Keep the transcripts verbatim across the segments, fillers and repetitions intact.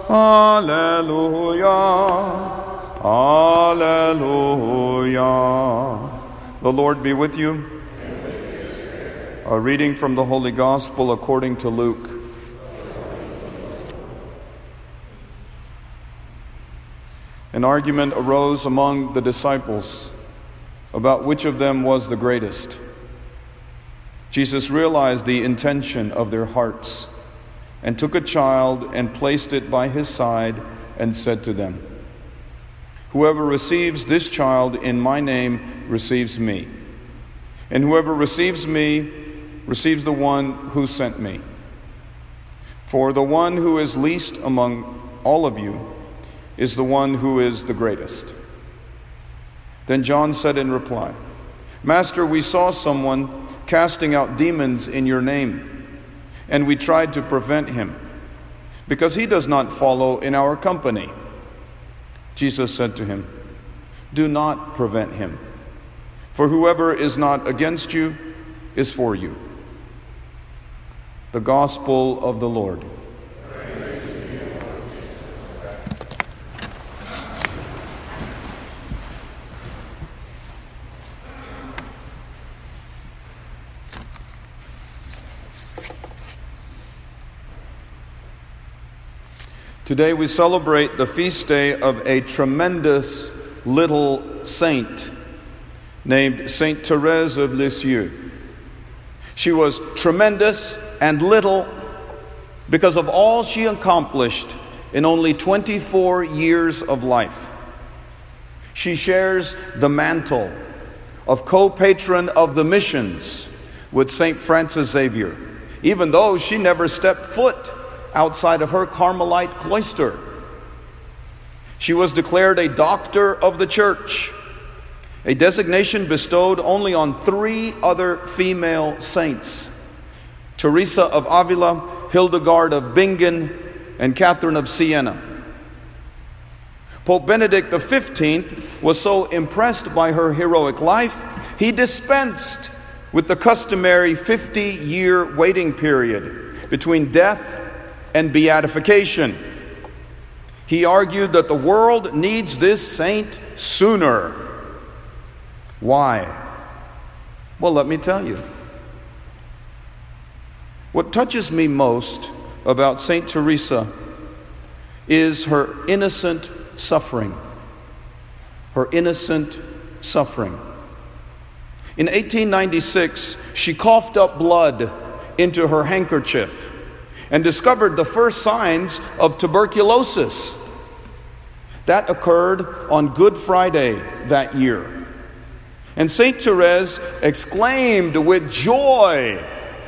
Alleluia. Alleluia. The Lord be with you. A reading from the Holy Gospel according to Luke. An argument arose among the disciples about which of them was the greatest. Jesus realized the intention of their hearts and took a child and placed it by his side and said to them, "Whoever receives this child in my name receives me, and whoever receives me receives the one who sent me. For the one who is least among all of you is the one who is the greatest." Then John said in reply, "Master, we saw someone casting out demons in your name, and we tried to prevent him, because he does not follow in our company." Jesus said to him, "Do not prevent him, for whoever is not against you is for you." The Gospel of the Lord. Today we celebrate the feast day of a tremendous little saint named Saint Thérèse of Lisieux. She was tremendous and little because of all she accomplished in only twenty-four years of life. She shares the mantle of co-patron of the missions with Saint Francis Xavier, even though she never stepped foot outside of her Carmelite cloister. She was declared a doctor of the church, a designation bestowed only on three other female saints: Teresa of Avila, Hildegard of Bingen, and Catherine of Siena. Pope Benedict the fifteenth was so impressed by her heroic life, he dispensed with the customary fifty-year waiting period between death and beatification. He argued that the world needs this saint sooner. Why? Well, let me tell you. What touches me most about Saint Teresa is her innocent suffering. Her innocent suffering. In eighteen ninety-six, she coughed up blood into her handkerchief and discovered the first signs of tuberculosis. That occurred on Good Friday that year. And Saint Therese exclaimed with joy,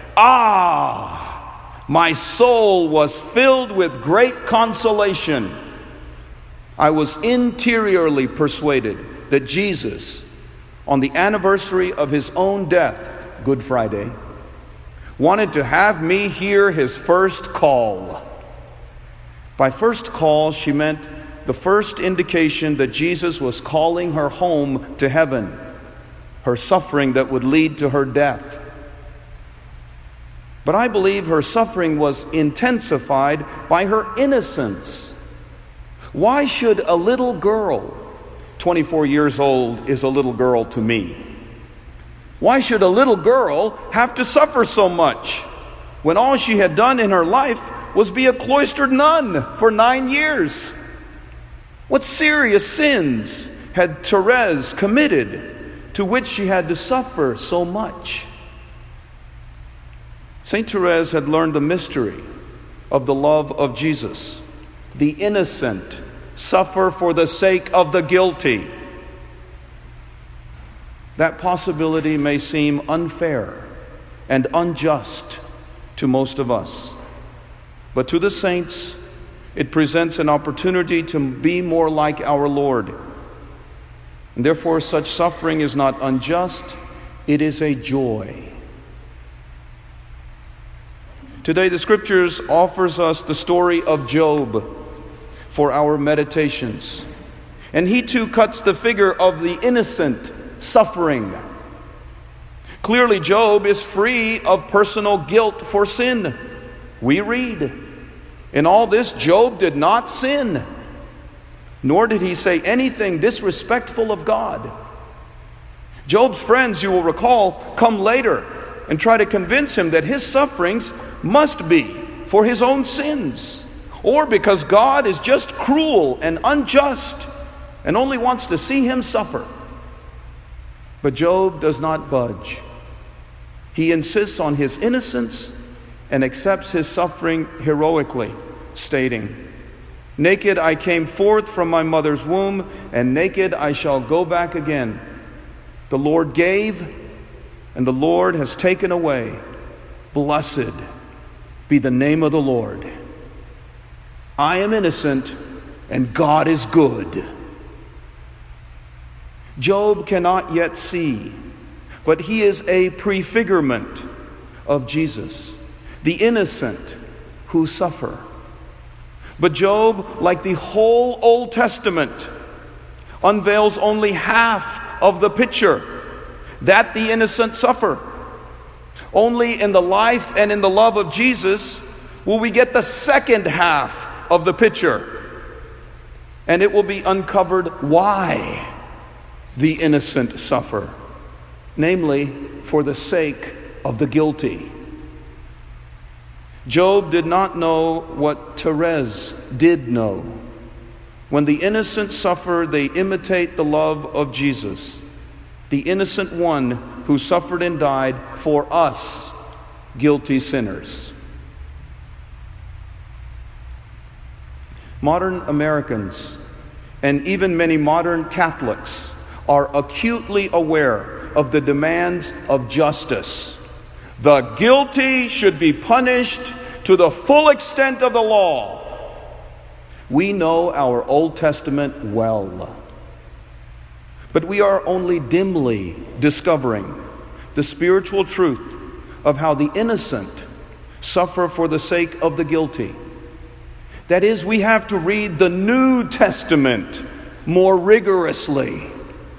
"Ah, my soul was filled with great consolation. I was interiorly persuaded that Jesus, on the anniversary of his own death, Good Friday, wanted to have me hear his first call." By first call, she meant the first indication that Jesus was calling her home to heaven, her suffering that would lead to her death. But I believe her suffering was intensified by her innocence. Why should a little girl, twenty-four years old is a little girl to me, why should a little girl have to suffer so much when all she had done in her life was be a cloistered nun for nine years? What serious sins had Therese committed to which she had to suffer so much? Saint Therese had learned the mystery of the love of Jesus. The innocent suffer for the sake of the guilty. That possibility may seem unfair and unjust to most of us, but to the saints, it presents an opportunity to be more like our Lord. And therefore, such suffering is not unjust, it is a joy. Today, the Scriptures offers us the story of Job for our meditations. And he too cuts the figure of the innocent suffering. Clearly, Job is free of personal guilt for sin. We read, In all this, Job did not sin, nor did he say anything disrespectful of God. Job's friends, you will recall, come later and try to convince him that his sufferings must be for his own sins, or because God is just cruel and unjust and only wants to see him suffer. But Job does not budge. He insists on his innocence and accepts his suffering heroically, stating, "Naked I came forth from my mother's womb, and naked I shall go back again. The Lord gave, and the Lord has taken away. Blessed be the name of the Lord. I am innocent, and God is good." Job cannot yet see, but he is a prefigurement of Jesus, the innocent who suffer. But Job, like the whole Old Testament, unveils only half of the picture, that the innocent suffer. Only in the life and in the love of Jesus will we get the second half of the picture, and it will be uncovered why the innocent suffer, namely for the sake of the guilty. Job did not know what Therese did know. When the innocent suffer, they imitate the love of Jesus, the innocent one who suffered and died for us, guilty sinners. Modern Americans, and even many modern Catholics, are acutely aware of the demands of justice. The guilty should be punished to the full extent of the law. We know our Old Testament well, but we are only dimly discovering the spiritual truth of how the innocent suffer for the sake of the guilty. That is, we have to read the New Testament more rigorously.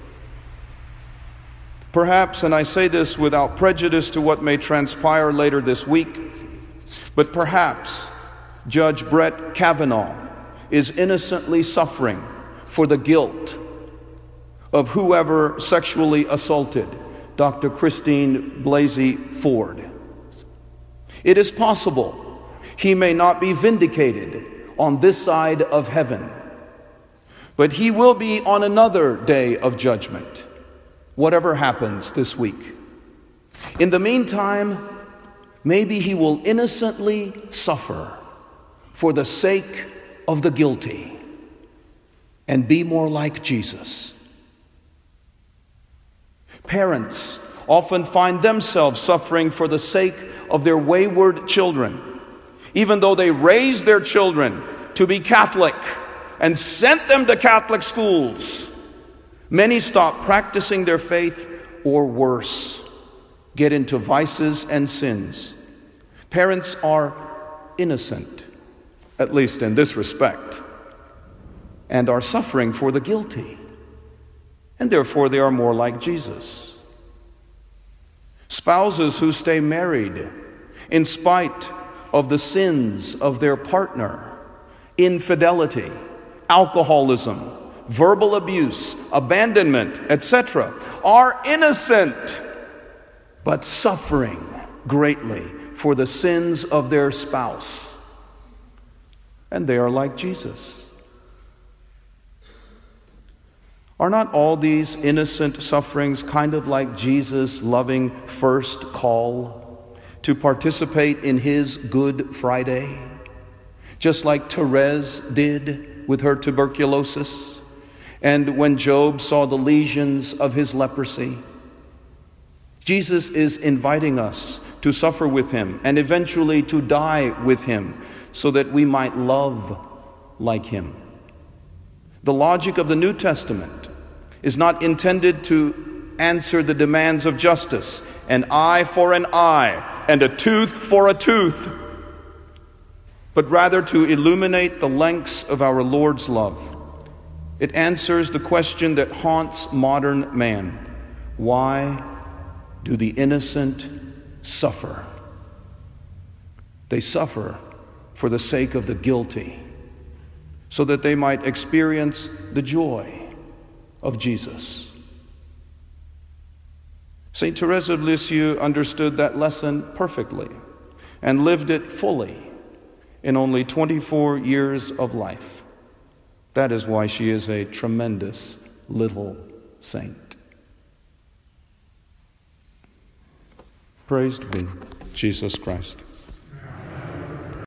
Perhaps, and I say this without prejudice to what may transpire later this week, but perhaps Judge Brett Kavanaugh is innocently suffering for the guilt of whoever sexually assaulted Doctor Christine Blasey Ford. It is possible he may not be vindicated on this side of heaven, but he will be on another day of judgment, whatever happens this week. In the meantime, maybe he will innocently suffer for the sake of the guilty and be more like Jesus. Parents often find themselves suffering for the sake of their wayward children, even though they raised their children to be Catholic and sent them to Catholic schools. Many stop practicing their faith, or worse, get into vices and sins. Parents are innocent, at least in this respect, and are suffering for the guilty, and therefore they are more like Jesus. Spouses who stay married in spite of the sins of their partner, infidelity, alcoholism, verbal abuse, abandonment, et cetera, are innocent, but suffering greatly for the sins of their spouse. And they are like Jesus. Are not all these innocent sufferings kind of like Jesus' loving first call to participate in his Good Friday, just like Therese did with her tuberculosis, and when Job saw the lesions of his leprosy? Jesus is inviting us to suffer with him and eventually to die with him so that we might love like him. The logic of the New Testament is not intended to answer the demands of justice, an eye for an eye and a tooth for a tooth, but rather to illuminate the lengths of our Lord's love. It answers the question that haunts modern man: why do the innocent suffer? They suffer for the sake of the guilty, so that they might experience the joy of Jesus. Saint Teresa of Lisieux understood that lesson perfectly and lived it fully in only twenty-four years of life. That is why she is a tremendous little saint. Praised be Jesus Christ.